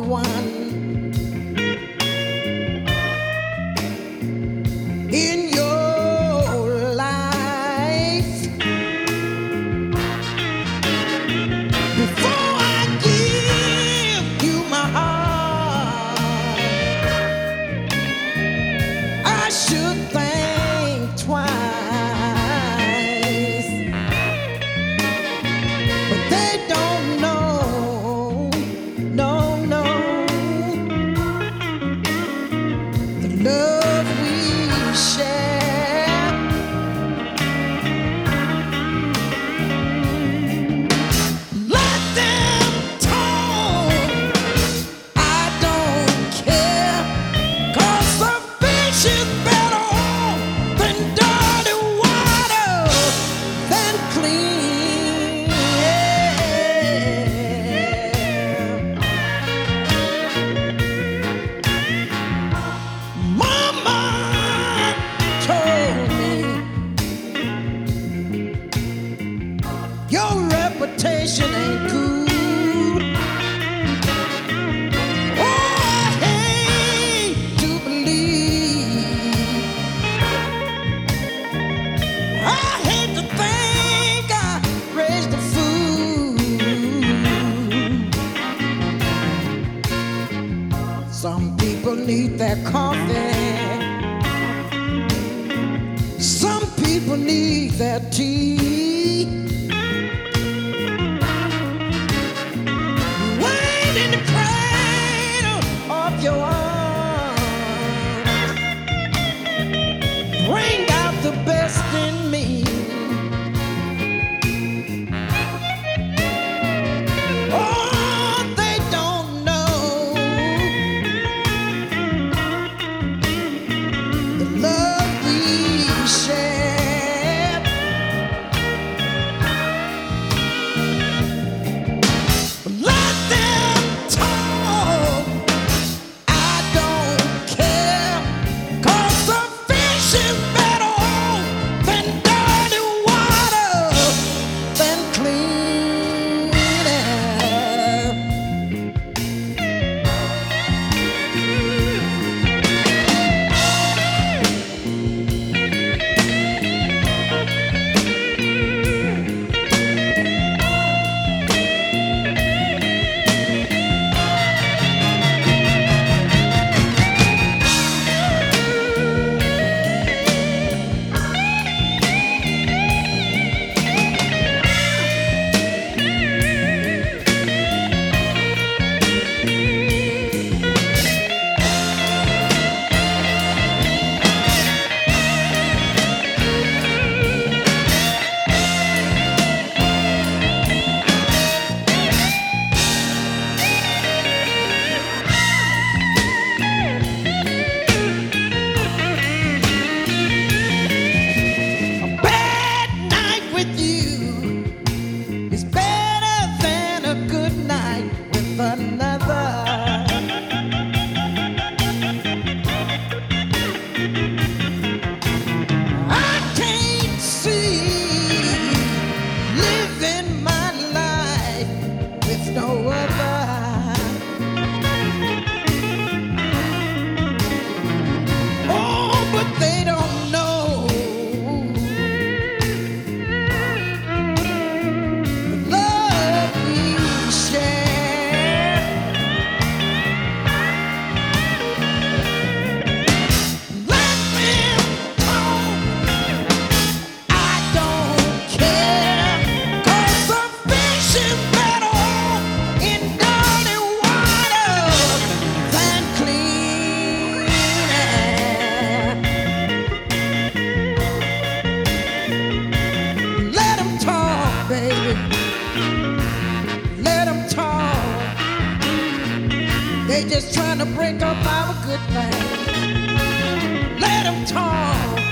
one in your life. Before I give you my heart, I should think twice. But they don't know, no, no, the love we share. Let them talk, I don't care, 'cause the fish is better than dirty water, than clean air. Mama told me your reputation ain't good. Oh, I hate to believe, I hate to think I raised a fool. Some people need their coffee, some people need their tea. Wait in the cradle of your arms, bring out the best in me. Oh, they don't know the love we share. Let them talk, I don't care, 'cause the fish is better than dirty water, than clean air. A bad night with you is better than a good night with another. I can't see living my life with no other. Oh, but they don't know the love we share. Let them talk, I don't care, 'cause the fish is better in dirty water, than clean air. Let them talk, baby, let them talk. They just trying to break up our good thing. Let them talk,